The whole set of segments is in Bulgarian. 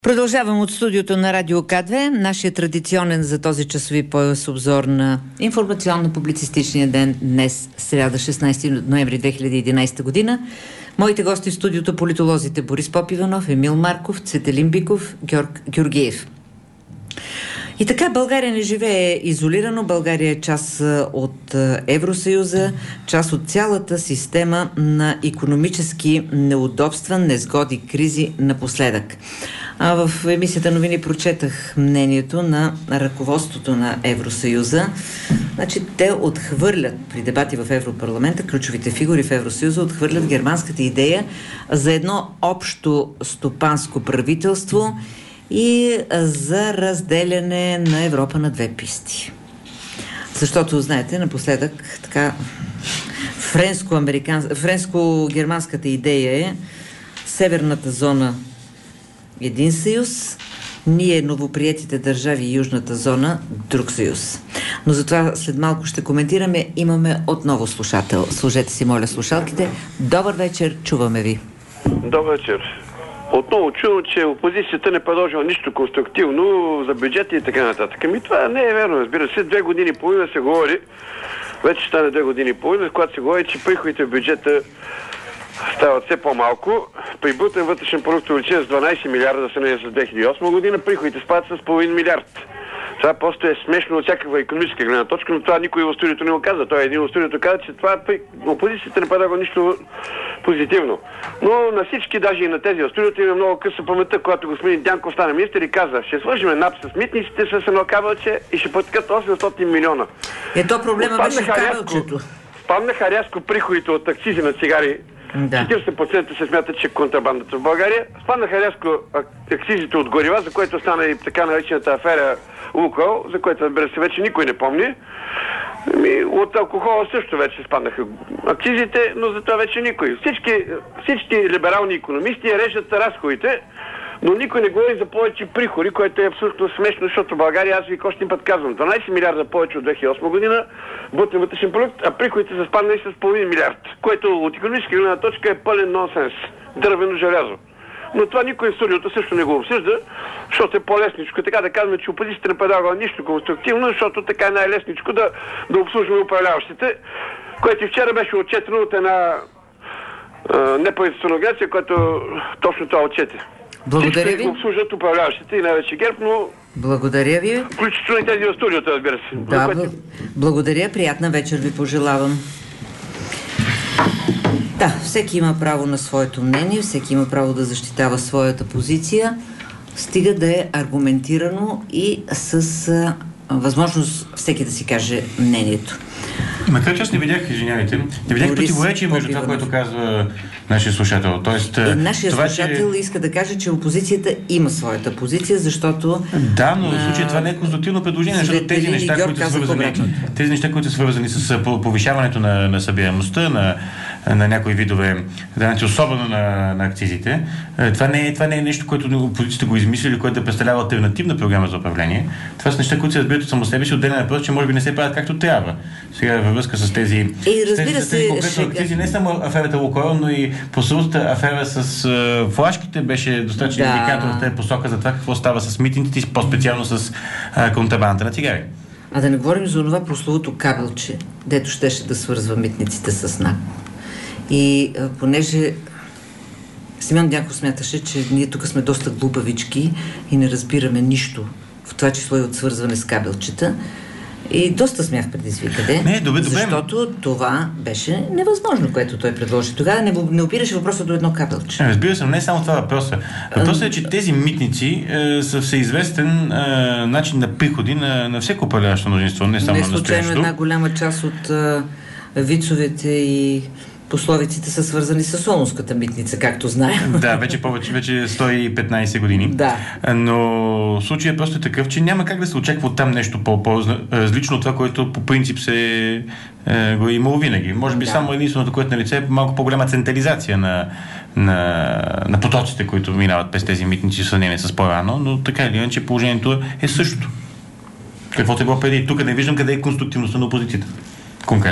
Продължавам от студиото на Радио К2, нашия традиционен за този часови пояс обзор на информационно-публицистичния ден днес, сряда 16 ноември 2011 година. Моите гости в студиото политолозите Борис Попиванов, Емил Марков, Цветелин Биков, Георг Георгиев. И така, България не живее изолирано, България е част от Евросъюза, част от цялата система на икономически неудобства, незгоди, кризи напоследък. В емисията новини прочетах мнението на ръководството на Евросъюза. Значи, те отхвърлят при дебати в Европарламента, ключовите фигури в Евросъюза отхвърлят германската идея за едно общо стопанско правителство и за разделяне на Европа на две писти. Защото, знаете, напоследък така френско-германската идея е северната зона един съюз, ние новоприетите държави и южната зона друг съюз. Но затова след малко ще коментираме. Имаме отново слушател. Служете си, моля, слушалките. Добър вечер, чуваме ви. Добър вечер. Отново чувам, че опозицията не предложила нищо конструктивно за бюджета и така нататък. Ами това не е верно, разбира се. 2 години и половина се говори, вече стане 2 години и половина, когато се говори, че приходите в бюджета стават все по-малко. При брутен вътрешен продукт увеличение с 12 милиарда за сравнение с 2008 година, приходите спадат с половин милиард. Това просто е смешно от всякаква икономическа гледна точка, но това никой в студиото не го каза. Той един в студиото каза, че това опозицията не предлага нищо позитивно. Но на всички, даже и на тези в студиото, има много къса паметта, когато господин Дянков стана министър и каза, ще свържем НАП с митниците с едно кабелче и ще потекат 800 милиона. Ето проблема беше в кабелчето. Спаднаха рязко приходите от акцизи на цигари. Да. 40% се смятат, че контрабандата в България. Спаднаха рязко акцизите от горива, за което стана и така наречената афера Лукойл, за което, разбира се, вече никой не помни. От алкохола също вече спаднаха акцизите, но за това вече никой. Всички либерални икономисти режат разходите, но никой не говори за повече приходи, което е абсолютно смешно, защото България, аз ви още един път казвам, 12 милиарда повече от 2008 година, брутен вътрешен продукт, а приходите са спаднали с половин милиард, което от икономическа гледна точка е пълен нонсенс. Дървено желязо. Но това никой в студиото също не го обсъжда, защото е по-лесничко. Така да казваме, че опозицията не предлага нищо конструктивно, защото така е най-лесничко да обслужваме управляващите, което и вчера беше отчетено от една неправителствена организация, която точно това отчете. Благодаря ви. Обслужват управляващите и най-вече ГЕРБ, но... Благодаря ви. Включително и тези в студиото, разбира се. Да, благодаря. Приятна вечер ви пожелавам. Да, всеки има право на своето мнение, всеки има право да защитава своята позиция, стига да е аргументирано и с възможност всеки да си каже мнението. Макар че аз не видях, извинявайте, не видях противоречие между това, което казва нашия слушател. Тоест, нашия слушател иска да каже, че опозицията има своята позиция, защото... Да, но в случая това не е конструктивно предложение, защото тези неща, които са свързани с повишаването на събираемостта, на някои видове данъци, особено на акцизите, това не е нещо, което опозицията го измислили, което да представлява алтернативна програма за управление. Това са неща, които се разбират от само себе си, отделен въпрос, че може би не се правят както трябва. Сега във връзка с тези конкретно акцизи, не само аферата Лукойл, но и прословутата афера с флашките беше достатъчно индикатор в тази посока за това какво става с митингите и по-специално с контрабандата на цигари. А да не говорим за това прословуто кабелче, дето щеше да свързва митниците с НАП. И понеже Симеон Дянков смяташе, че ние тук сме доста глупавички и не разбираме нищо, в това число и от свързване с кабелчета, и доста смях предизвикаде, защото това беше невъзможно, което той предложи. Тогава не опираше въпроса до едно кабелче. Разбира се, но не е само това въпроса. Въпросът е, че тези митници са всеизвестен начин на приходи на всяко управляващо мнозинство, не само на настоящото. Не случайно една голяма част от вицовете и пословиците са свързани с Солунската митница, както знаем. Да, вече 115 години. Да. Но случаят просто е такъв, че няма как да се очаква от там нещо по-различно от това, което по принцип се го е имало винаги. Може би само единственото, което на лице е малко по-голяма централизация на потоците, които минават през тези митници в сравнение с по-рано, но така или иначе положението е същото. Каквото е било преди. Тук не виждам къде е конструктивността на опозицията. Конкретно.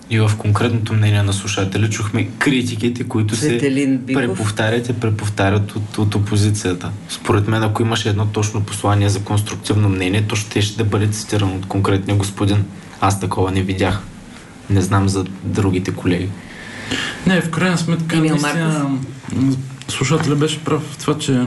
И в конкретното мнение на слушателя чухме критиките, които се преповтарят от опозицията. Според мен, ако имаше едно точно послание за конструктивно мнение, то ще да бъде цитирано от конкретния господин. Аз такова не видях. Не знам за другите колеги. Не, в крайна сметка, наистина, слушателя беше прав в това, че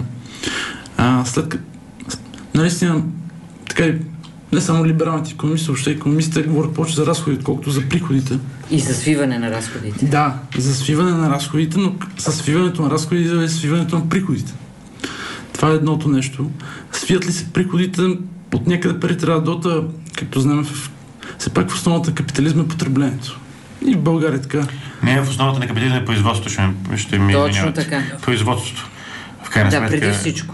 след като наистина така и не само либералните икономисти, въобще икономистите говорят повече за разходите, отколкото за приходите. И за свиване на разходите. Да, за свиване на разходите, но със свиването на разходите е свиването на приходите. Това е едното нещо. Свият ли се приходите, от някъде пари трябва да дота, както знаем, все пак в основата на капитализма е потреблението. И в България така. Не, в основата на капитализма е производството, ще ми точно така. Производството. В крайна сметка, преди всичко.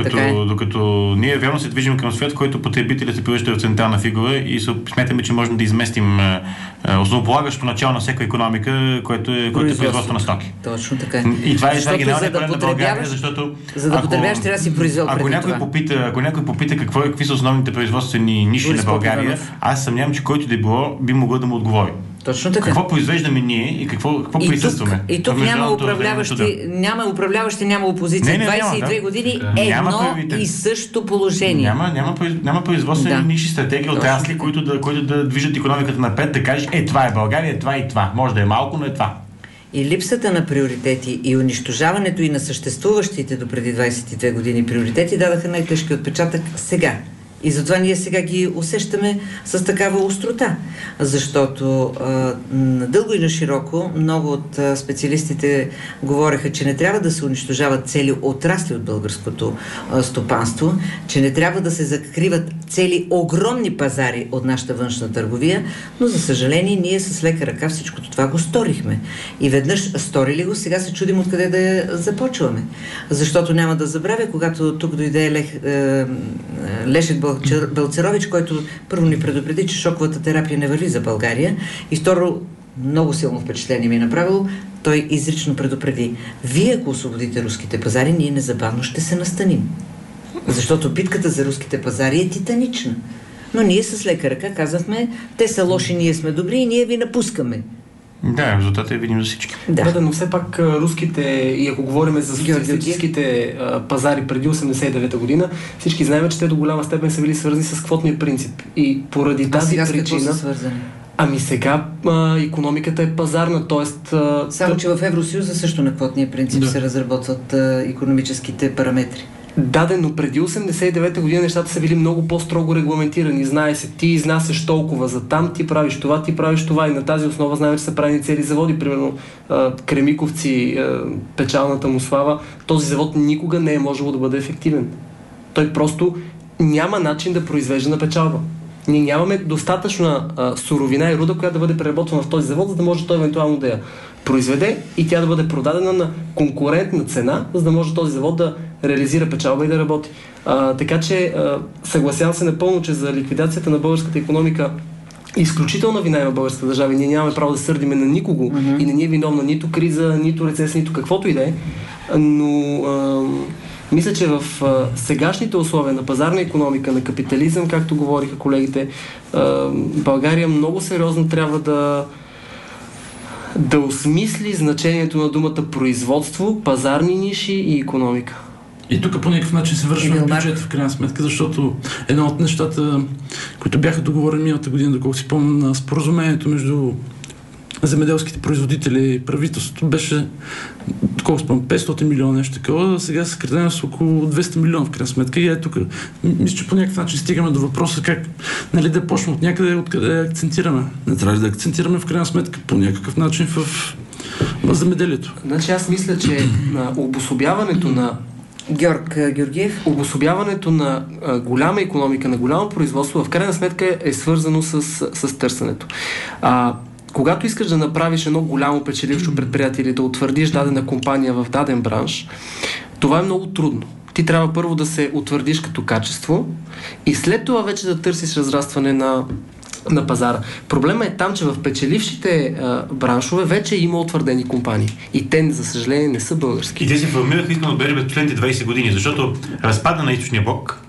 Докато ние вярно се движим към свят, в който потребителят се превръща в централна фигура и смятаме, че можем да изместим основополагащо начало на всяка икономика, което е производство на стоки. Точно така. И това е генералният проблем на България, защото за да потребяваш, трябва да си произвел ако някой попита какви са основните производствени ниши на България, аз съмнявам, че който да било би могъл да му отговори. Точно така. Какво произвеждаме ние и какво присъстваме? И тук няма управляващи, няма опозиция. 22 години е едно и също положение. Няма производствени ниши, стратегии, отрасли, които да движат икономиката напред, да кажеш, това е България, това и това. Може да е малко, но е това. И липсата на приоритети и унищожаването и на съществуващите до преди 22 години приоритети дадаха най-тежки отпечатък сега. И затова ние сега ги усещаме с такава острота. Защото надълго и на широко много от специалистите говореха, че не трябва да се унищожават цели отрасли от българското стопанство, че не трябва да се закриват цели огромни пазари от нашата външна търговия, но за съжаление ние с лека ръка всичкото това го сторихме. И веднъж сторили го, сега се чудим откъде да я започваме. Защото няма да забравя, когато тук дойде Лешек Балцерович, който първо ни предупреди, че шоковата терапия не върви за България и второ, много силно впечатление ми е направило, той изрично предупреди: вие, ако освободите руските пазари, ние незабавно ще се настаним. Защото битката за руските пазари е титанична. Но ние с лека ръка казахме, те са лоши, ние сме добри и ние ви напускаме. Да, резултатът е видим за всички. Да, но все пак руските, и ако говорим за социалистическите пазари преди 89-та година, всички знаем, че те до голяма степен са били свързани с квотния принцип. И поради тази причина... сега икономиката е пазарна, т.е. Само, че в Евросъюза също на квотния принцип се разработват икономическите параметри. Да, но преди 89-та година нещата са били много по-строго регламентирани. Знае се, ти изнасяш толкова за там, ти правиш това и на тази основа знаем, че са правени цели заводи. Примерно Кремиковци, печалната му слава, този завод никога не е можело да бъде ефективен. Той просто няма начин да произвежда на печалба. Ние нямаме достатъчна суровина и руда, която да бъде преработвана в този завод, за да може той евентуално да я произведе и тя да бъде продадена на конкурентна цена, за да може този завод да реализира печалба и да работи. Така че съгласявам се напълно, че за ликвидацията на българската икономика изключителна вина има българската държава и ние нямаме право да сърдиме на никого и не ни е виновна нито криза, нито рецесия, нито каквото и да е. Но мисля, че в сегашните условия на пазарна икономика, на капитализъм, както говориха колегите, България много сериозно трябва да осмисли значението на думата производство, пазарни ниши и икономика. И тук по някакъв начин се вършва бюджета в крайна сметка, защото едно от нещата, които бяха договорени миналата година, доколко си помня, на споразумението между земеделските производители и правителството беше, доколко спомням, 500 милиона, нещо такова, сега се съкратено с около 200 милиона в крайна сметка. И тук мисля, че по някакъв начин стигаме до въпроса как да почнем от някъде, откъде акцентираме. Не трябва ли да акцентираме в крайна сметка по някакъв начин в земеделието? Значи аз мисля, че обособяването на Георгиев. Обособяването на голяма икономика, на голямо производство, в крайна сметка е свързано с търсенето. Когато искаш да направиш едно голямо печелившо предприятие или да утвърдиш дадена компания в даден бранш, това е много трудно. Ти трябва първо да се утвърдиш като качество и след това вече да търсиш разрастване на пазара. Проблема е там, че в печелившите браншове вече има утвърдени компании. И те, за съжаление, не са български. И те се формираха искано да бъде през последните 20 години, защото разпада на източния блок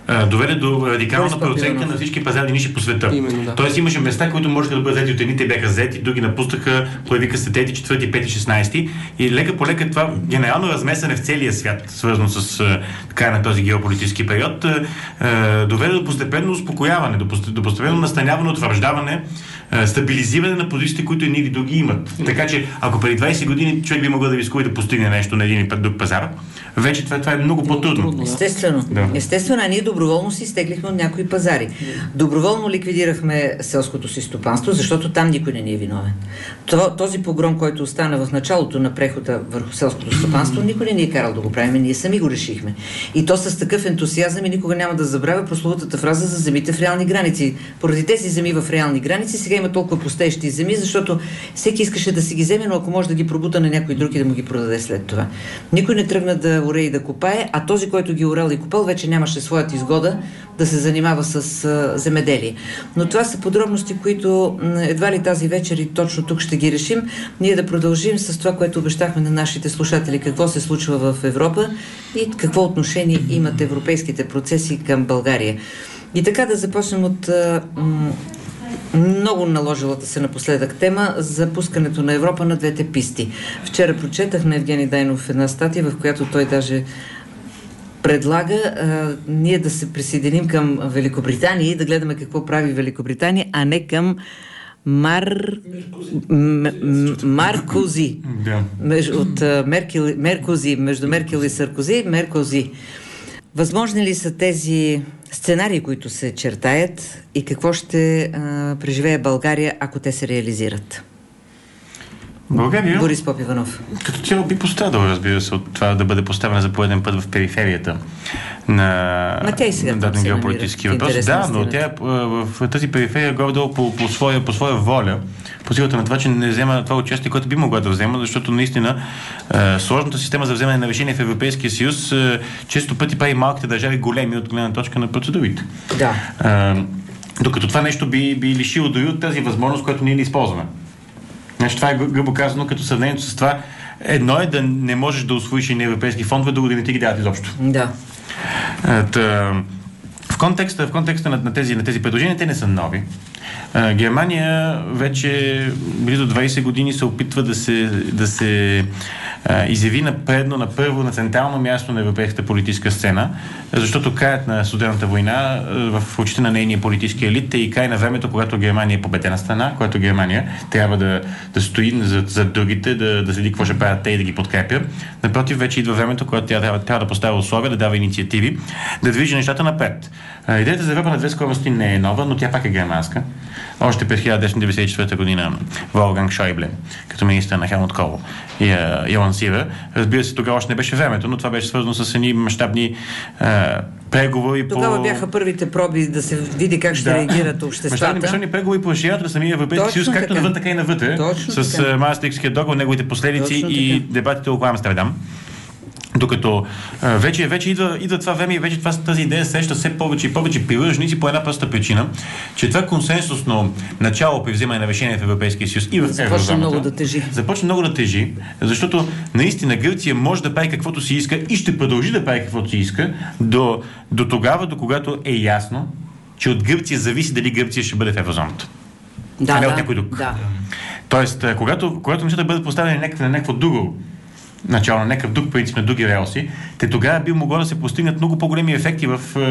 доведе до радикална преоценка на всички пазарни ниши по света. Именно, да. Тоест имаше места, които можеха да бъдат взети от едните, бяха взети, други напуснаха, появиха се трети, четвърти, пети, 16 и лека по лека това генерално размесане в целия свят, свързано с края на този геополитически период, доведе до постепенно успокояване, до постепенно настаняване, утвърждаване, стабилизиране на позициите, които едни или други имат. Така че, ако преди 20 години човек би могъл да рискува да постигне нещо на един или друг пазар, вече това е много по-трудно. Естествено. Да. Естествено, а ние доброволно си изтеглихме от някои пазари. Доброволно ликвидирахме селското си стопанство, защото там никой не ни е виновен. Този погром, който остана в началото на прехода върху селското стопанство, никой не ни е карал да го правим, ние сами го решихме. И то с такъв ентусиазъм и никога няма да забравя прословутата фраза за земите в реални граници. Поради тези земи в реални граници сега има толкова пустеещи земи, защото всеки искаше да си ги вземе, но ако може да ги пробута на някой друг и да му ги продаде след това. Никой не тръгна да оре и да копае, а този, който ги орал и копал, вече нямаше своята изгода да се занимава с земеделие. Но това са подробности, които едва ли тази вечер и точно тук ще ги решим. Ние да продължим с това, което обещахме на нашите слушатели, какво се случва в Европа и какво отношение имат европейските процеси към България. И така да започнем от много наложилата се напоследък тема за пускането на Европа на двете писти. Вчера прочетах на Евгений Дайнов една статия, в която той даже предлага ние да се присъединим към Великобритания и да гледаме какво прави Великобритания, а не към Маркози. От Меркози, между Меркел и Саркози, Меркози. Възможни ли са тези сценарии, които се чертаят и какво ще преживее България, ако те се реализират? България, Борис Попиванов. Като цяло би пострадала, разбира се, от това да бъде поставена за пореден път в периферията на даден геополитически въпрос. Да, но тя в тази периферия горе-долу по своя воля, по силата на това, че не взема това участие, което би могла да взема, защото наистина сложната система за вземане на решение в Европейския съюз често пъти прави малките държави големи от гледна точка на процедурите. Да. Докато това нещо би лишило дори от тази възможност, която ние не използваме. Значи, това е грубо казано, като сравнението с това. Едно е да не можеш да усвоиш и на европейски фондове, друго да не ти ги дават изобщо. Да. В контекста на тези предложения, те не са нови. Германия вече близо 20 години се опитва да се изяви на централно място на европейската политическа сцена, защото краят на Студената война в очите на нейния политически елит е и край на времето, когато Германия е победена страна, когато Германия трябва да стои за другите, да следи какво ще правят те и да ги подкрепя. Напротив, вече идва времето, когато тя трябва да поставя условия, да дава инициативи, да движи нещата напред. Идеята за Европа на две скорости не е нова, но тя пак е германска. Още през 1994 година Волфганг Шойбле, като министър на Хелмут Кол, я лансира. Разбира се, тогава още не беше времето, но това беше свързано с едни мащабни преговори. Тогава бяха първите проби да се види как ще реагират обществата. Мащабни преговори по разширяването на самия Европейски съюз, както навън, така и навътре, с Маастрихтския договор, неговите последици и дебатите около Амстердам. Докато вече идва това време и вече тази идея среща все повече и повече привърженици по една проста причина, че това консенсусно начало при вземане на решение в Европейския съюз и в еврозоната започва много да тежи, защото наистина Гърция може да прави каквото си иска и ще продължи да прави каквото си иска до тогава, до когато е ясно, че от Гърция зависи дали Гърция ще бъде в еврозоната. А не от някой друг. Да. Тоест, когато нещата бъдат поставени на някакво друго начало, на някакъв друг принцип, на други релси, те тогава би могло да се постигнат много по-големи ефекти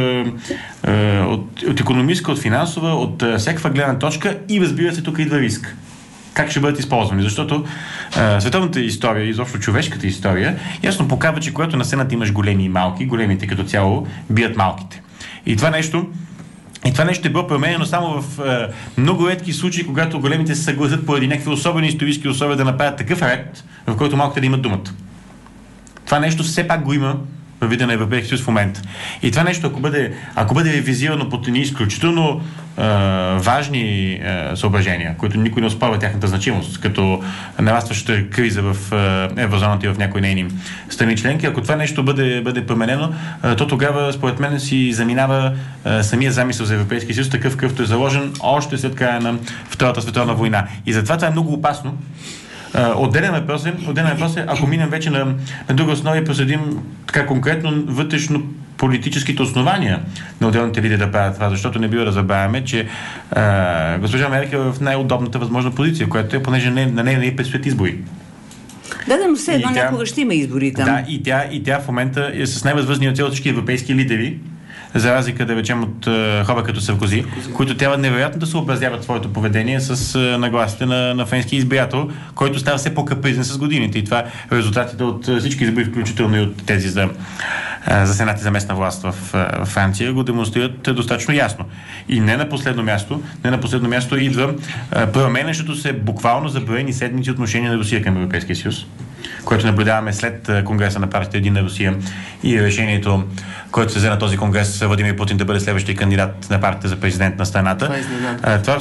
от икономическа, от финансова, от всякаква гледна точка и разбира се, тук идва риск. Как ще бъдат използвани? Защото световната история, изобщо човешката история, ясно показва, че когато на сцената имаш големи и малки, големите като цяло бият малките. И това нещо е било променено само в много редки случаи, когато големите се съгласят поради някакви особени исторически условия да направят такъв ред, в който малките да имат думата. Това нещо все пак го има във вида на Европейския съюз в момента. И това нещо, ако бъде ревизирано под едни изключително важни съображения, които никой не оспорва тяхната значимост, като нарастващата криза в еврозоната и в някои нейни страни членки, ако това нещо бъде променено, то тогава, според мен, си заминава самия замисъл за Европейския съюз, такъв какъвто е заложен още след края на Втората световна война. И затова това е много опасно. Отделен въпрос е, ако минем вече на друга основа и проследим така конкретно вътрешно политическите основания на отделните лидери да правят това, защото не бива да забравяме, че госпожа Меркел е в най-удобната възможна позиция, която е, понеже на нея не предстоят избори. Да, но все едно някога ще има избори там. Да, и тя в момента е с най-възвързния от всички европейски лидери, за разлика, да речем, от хора като Саркози, които трябва невероятно да се образяват своето поведение с нагласите на френски избирател, който става все по-капризен с годините. И това резултатите от всички избори, включително и от тези за Сенат и за местна власт в Франция, го демонстрират достатъчно ясно. И не на последно място идва променящото се буквално за броени седмици отношение на Русия към Европейския съюз, което наблюдаваме след Конгреса на партията Единна Русия и решението, който се взе на този конгрес, Владимир Путин да бъде следващия кандидат на партията за президент на страната. Това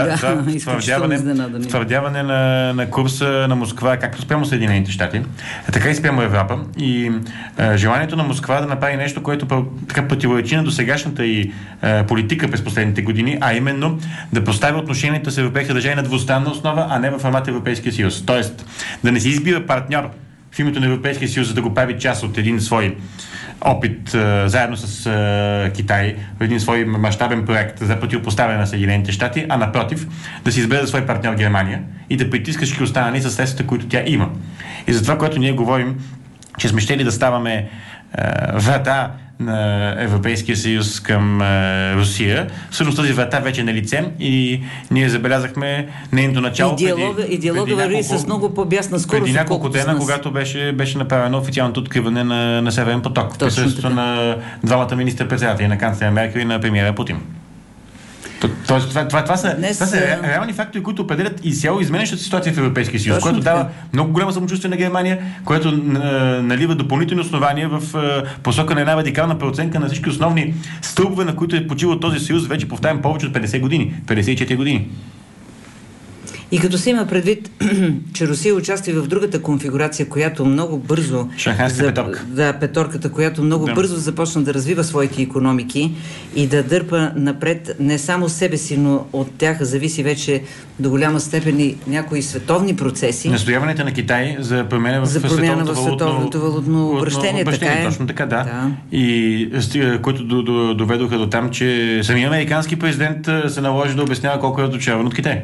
втвърдяване на курса на Москва, както спрямо Съединените щати, така и спрямо Европа. И желанието на Москва да направи нещо, което така противоречи на досегашната и политика през последните години, а именно да постави отношенията с европейски държави на двустранна основа, а не в формата Европейския съюз. Тоест, да не се избира партньор в името на Европейския съюз, за да го прави част от един свой опит заедно с Китай в един свой мащабен проект за противопоставяне на Съединените щати, а напротив да се избере за свой партньор Германия и да притиска всички останали със средствата, които тя има. И за това, което ние говорим, че сме щели да ставаме врата на Европейския съюз към Русия. Всъщност тази врата вече е на лице и ние забелязахме нейното начало. И диалога върви с много по-бясна скорост. Преди няколко дена, когато беше направено официалното откриване на Северен поток. В присъствието на двамата министър-председатели, на канцлера Меркел и на премиера Путин. Това са реални фактори, които определят изцяло изменящата ситуация в Европейския съюз, което дава много голямо самочувствие на Германия, което налива допълнителни основания в посока на една радикална преоценка на всички основни стълбове, на които е почивал този съюз, вече повтарям, повече от 50 години, 54 години. И като се има предвид, че Русия участва в другата конфигурация, която много бързо... Шанхайска петорка. Да, петорката, която много бързо започна да развива своите икономики и да дърпа напред не само себе си, но от тях зависи вече до голяма степен и някои световни процеси. Настояването на Китай за промяна в световното валутно обращение. Така е. Точно така, да. И които доведоха до там, че самия американски президент се наложи да обяснява колко е разочарован от Китай.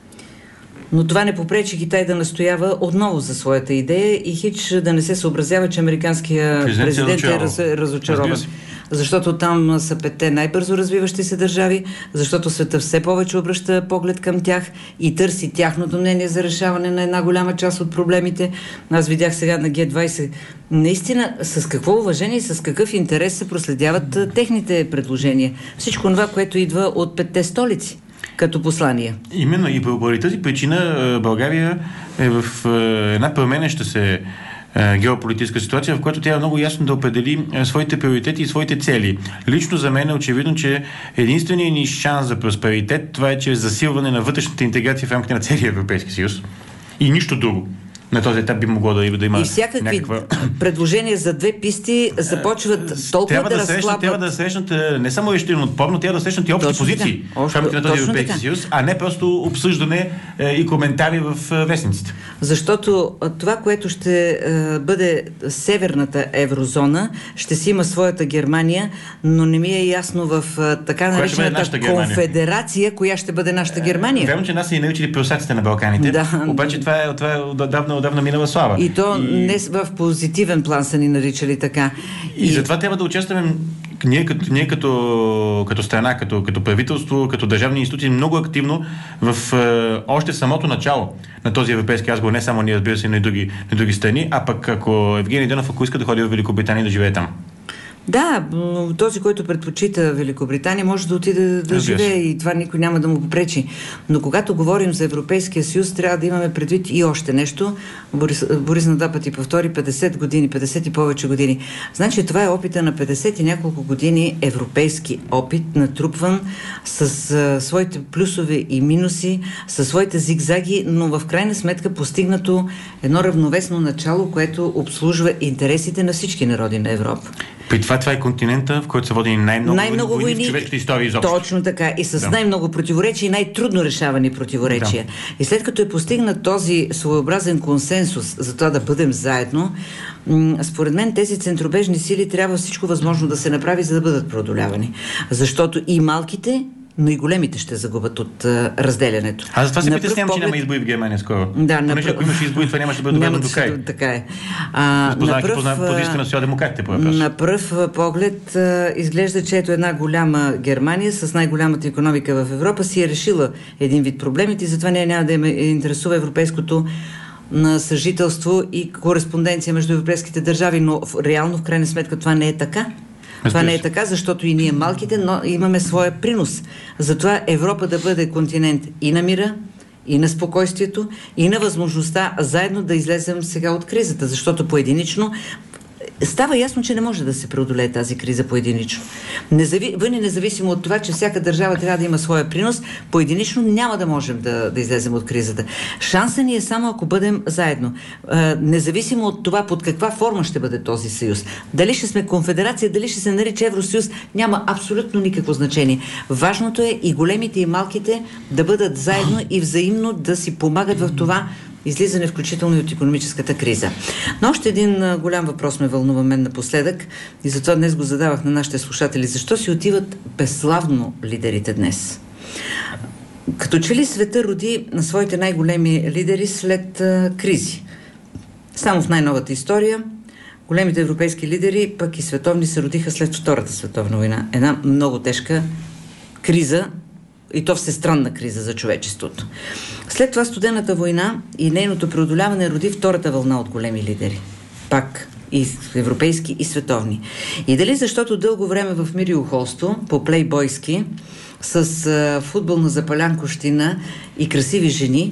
Но това не попречи Китай да настоява отново за своята идея и хич да не се съобразява, че американския президент е разочарован. Защото там са 5 най-бързо развиващи се държави, защото света все повече обръща поглед към тях и търси тяхното мнение за решаване на една голяма част от проблемите. Аз видях сега на Г20 наистина с какво уважение и с какъв интерес се проследяват техните предложения. Всичко това, което идва от 5 столици като послание. Именно и поради тази причина България е в една променяща се геополитическа ситуация, в която трябва много ясно да определи своите приоритети и своите цели. Лично за мен е очевидно, че единственият ни шанс за просперитет това е чрез засилване на вътрешната интеграция в рамките на целия Европейски съюз и нищо друго. На този етап би могло да има. И всякакви предложения за 2 писти започват толкова да разхлапват. Трябва да срещнат не само решително отпорно, трябва да срещнат и общи позиции в рамките на този Европейски съюз, а не просто обсъждане и коментари в вестниците. Защото това, което ще бъде северната еврозона, ще си има своята Германия, но не ми е ясно в така наречената конфедерация, коя ще бъде нашата Германия. Вярно, че нас са и наричали просаците на Балканите, обаче това е отдавна минала слава. И то не в позитивен план са ни наричали така. И затова трябва да участваме ние като страна, като правителство, като държавни институции много активно в още самото начало на този европейски разговор, не само ние, разбира се, но и други страни, а пък ако Евгений Дънов, ако иска да ходи в Великобритания да живее там. Да, този, който предпочита Великобритания, може да отиде да живее и това никой няма да му попречи. Но когато говорим за Европейския съюз, трябва да имаме предвид и още нещо. Борис на 2 пъти повтори 50 години, 50 и повече години. Значи това е опита на 50 и няколко години европейски опит, натрупван с своите плюсове и минуси, със своите зигзаги, но в крайна сметка постигнато едно равновесно начало, което обслужва интересите на всички народи на Европа. При това е континента, в който са водени най-много войни в човешката история изобщо. Точно така. И с най-много противоречия и най-трудно решавани противоречия. Да. И след като е постигнат този своеобразен консенсус за това да бъдем заедно, според мен тези центробежни сили трябва всичко възможно да се направи, за да бъдат преодолявани. Защото и малките, но и големите ще загубят от разделянето. Аз за това се притеснявам, че няма избори в Германия скоро. Да, понеже ако имаш избори, това нямаше да бъде доведено до край. Така е. Позицията на социал-демократите по въпрос. На пръв поглед изглежда, че ето една голяма Германия с най-голямата икономика в Европа си е решила един вид проблемите и затова няма да ме интересува европейското на съжителство и кореспонденция между европейските държави, но реално в крайна сметка това не е така. Това не е така, защото и ние малките, но имаме своя принос. Затова Европа да бъде континент и на мира, и на спокойствието, и на възможността заедно да излезем сега от кризата, защото поединично става ясно, че не може да се преодолее тази криза поединично. Независимо от това, че всяка държава трябва да има своя принос, поединично няма да можем да излезем от кризата. Шансът ни е само ако бъдем заедно. Независимо от това под каква форма ще бъде този съюз. Дали ще сме конфедерация, дали ще се нарича Евросъюз, няма абсолютно никакво значение. Важното е и големите и малките да бъдат заедно и взаимно да си помагат в това излизане, включително и от икономическата криза. Но още един голям въпрос ме вълнува мен напоследък и затова днес го задавах на нашите слушатели. Защо си отиват безславно лидерите днес? Като че ли света роди на своите най-големи лидери след кризи? Само в най-новата история големите европейски лидери, пък и световни, се родиха след Втората световна война. Една много тежка криза, и то всестранна криза за човечеството. След това Студената война и нейното преодоляване роди втората вълна от големи лидери. Пак и европейски, и световни. И дали защото дълго време в мир и ухолство, по-плейбойски, с футболна запалянкощина и красиви жени,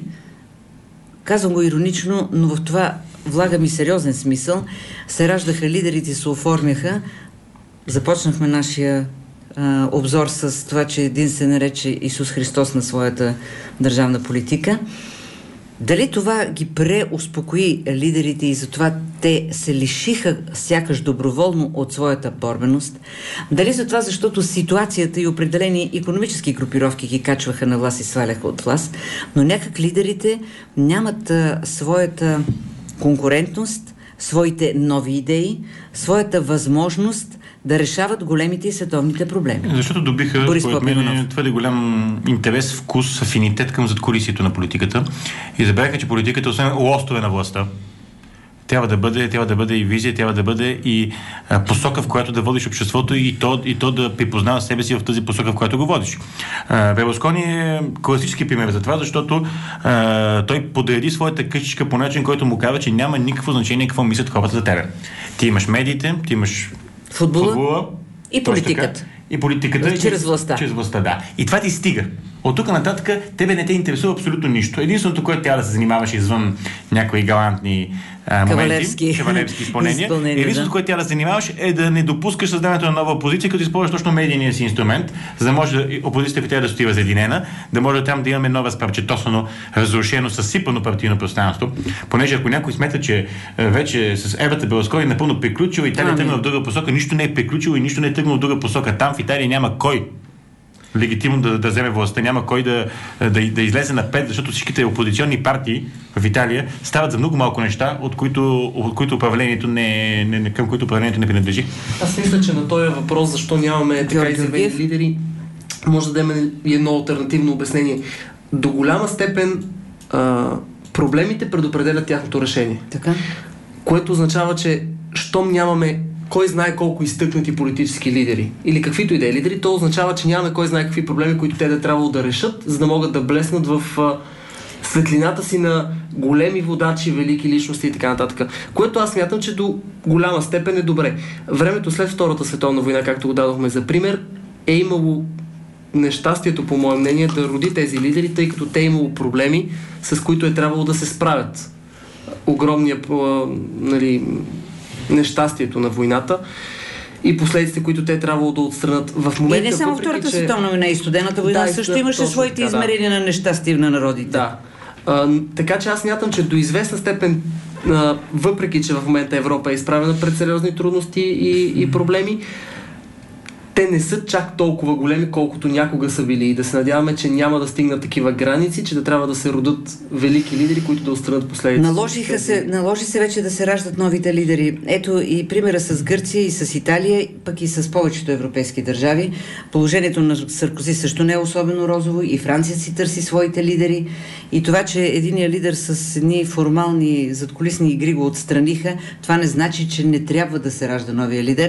казвам го иронично, но в това влагам и сериозен смисъл, се раждаха лидерите, се оформяха. Започнахме нашия обзор с това, че един се нарече Исус Христос на своята държавна политика. Дали това ги преуспокои лидерите и затова те се лишиха сякаш доброволно от своята борбеност? Дали за това, защото ситуацията и определени икономически групировки ги качваха на власт и сваляха от власт, но някак лидерите нямат своята конкурентност, своите нови идеи, своята възможност да решават големите и световните проблеми. Защото добиха, според мен, твърде голям интерес, вкус, афинитет към задкулисието на политиката и забравяха, че политиката, освен лостове на властта, трябва да бъде и визия, трябва да бъде и посока, в която да водиш обществото и то да припознава себе си в тази посока, в която го водиш. Берлускони е класически пример за това, защото той подреди своята къщичка по начин, който му казва, че няма никакво значение какво мислят хората за тебе. Ти имаш медиите, ти имаш футбола и политиката. И политиката. Чрез властта. Чрез властта, да. И това ти стига. От тук нататък тебе не те интересува абсолютно нищо. Единственото, което трябва да се занимаваш извън някои галантни кавалерски изпълнения, единственото, което трябва да се занимаваш е да не допускаш създаването на нова опозиция, като използваш точно медийния си инструмент, за да може опозицията трябва да стои разединена, да може там да имаме нова спарчетосано, разрушено, съсипано партийно пространство. Понеже ако някой смята, че вече с ерата Берлускони напълно приключил, Италия тръгна в друга посока, нищо не е приключило и нищо не е тръгнало в друга посока. Там в Италия няма кой легитимно да вземе властта, няма кой да излезе напред, защото всичките опозиционни партии в Италия стават за много малко неща, от които управлението към които управлението не принадлежи. Аз мисля, че на този въпрос, защо нямаме така изявени лидери, може да дадем едно алтернативно обяснение. До голяма степен проблемите предопределят тяхното решение. Така? Което означава, че щом нямаме кой знае колко изтъкнати политически лидери или каквито и да е лидери, то означава, че нямаме кой знае какви проблеми, които те да трябвало да решат, за да могат да блеснат в светлината си на големи водачи, велики личности и така нататък. Което аз смятам, че до голяма степен е добре. Времето след Втората световна война, както го дадохме за пример, е имало нещастието, по мое мнение, да роди тези лидери, тъй като те имало проблеми, с които е трябвало да се справят. Огромния нещастието на войната и последиците, които те трябвало да отстранят в момента. И не само Втората световна война, и Студената война също имаше своите измерения на нещастие на народите. Да. Така че аз смятам, че до известна степен въпреки че в момента Европа е изправена пред сериозни трудности и проблеми, те не са чак толкова големи, колкото някога са били. И да се надяваме, че няма да стигнат такива граници, че да трябва да се родят велики лидери, които да отстранят последиците. Наложи се вече да се раждат новите лидери. Ето и примера с Гърция и с Италия, пък и с повечето европейски държави. Положението на Саркози също не е особено розово. И Франция си търси своите лидери. И това, че единият лидер с едни формални задкулисни игри го отстраниха, това не значи, че не трябва да се ражда новия лидер.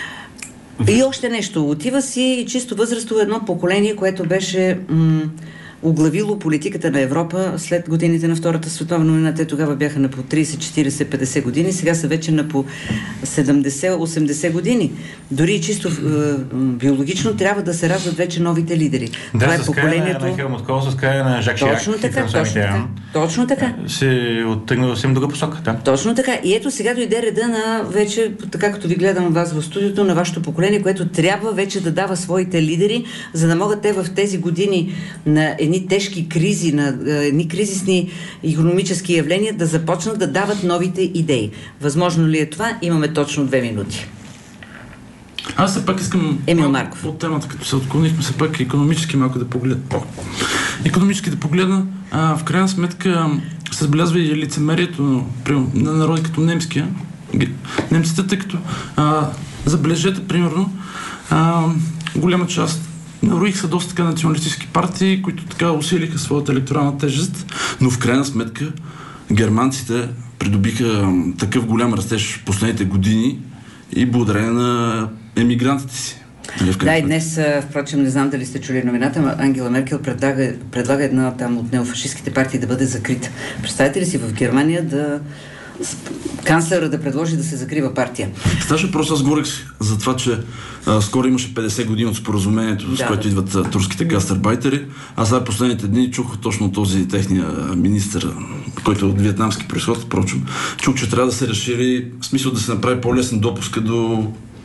И още нещо. Отива си и чисто възрастово едно поколение, което беше оглавило политиката на Европа след годините на Втората световна война. Те тогава бяха на по 30, 40, 50 години, сега са вече на по 70, 80 години. Дори чисто биологично трябва да се раждат вече новите лидери. Да, това е поколението... на Хелмут Кол, с края на Жак Ширак. Точно така. Се оттегна съвсем друга посока. Да. Точно така. И ето сега дойде реда на вече, така като ви гледам вас в студиото, на вашето поколение, което трябва вече да дава своите лидери, за да могат те в тези години на едни тежки кризи, на едни кризисни икономически явления да започнат да дават новите идеи. Възможно ли е това? Имаме точно 2 минути. Аз все пак искам Емил Марков от темата, като се отклонихме, все пак икономически малко да погледна. Икономически да погледна, в крайна сметка се забелязва и лицемерието на народи като немския. Немците, тъй като забележете, примерно, голяма част нароих са доста така националистически партии, които така усилиха своята електорална тежест, но в крайна сметка германците придобиха такъв голям растеж в последните години и благодарение на емигрантите си. Да, и днес, впрочем, не знам дали сте чули новината, но Ангела Меркел предлага една там от неофашистските партии да бъде закрита. Представете ли си в Германия канцлера да предложи да се закрива партия? Ставаше въпрос, аз говорих за това, че скоро имаше 50 години от споразумението, с което идват турските гастарбайтери. Аз сега последните дни чух точно този техния министър, който е от виетнамски произход, впрочем, чух, че трябва да се разшири, в смисъл да се направи по-лесен допуска до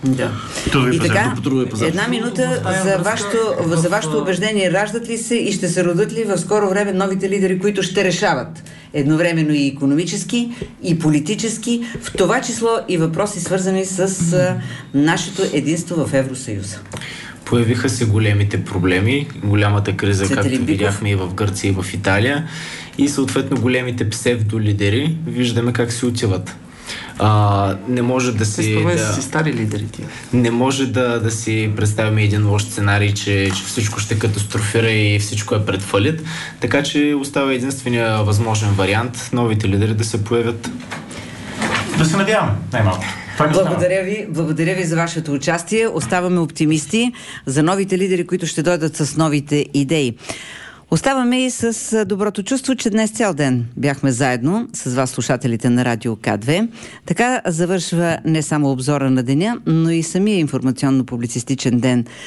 и така, една минута за вашето убеждение. Раждат ли се и ще се родят ли в скоро време новите лидери, които ще решават едновременно и икономически, и политически, в това число и въпроси свързани с нашето единство в Евросъюза? Появиха се големите проблеми, голямата криза, както видяхме и в Гърция, и в Италия, и съответно големите псевдолидери, виждаме как си отиват. Не може да си... стари лидери тия. Не може да си представим един лош сценарий, че всичко ще катастрофира и всичко е пред фалит. Така че остава единствения възможен вариант новите лидери да се появят. Да се надявам, най-малко. Благодаря ви за вашето участие. Оставаме оптимисти за новите лидери, които ще дойдат с новите идеи. Оставаме и с доброто чувство, че днес цял ден бяхме заедно с вас, слушателите на Радио К2. Така завършва не само обзора на деня, но и самия информационно-публицистичен ден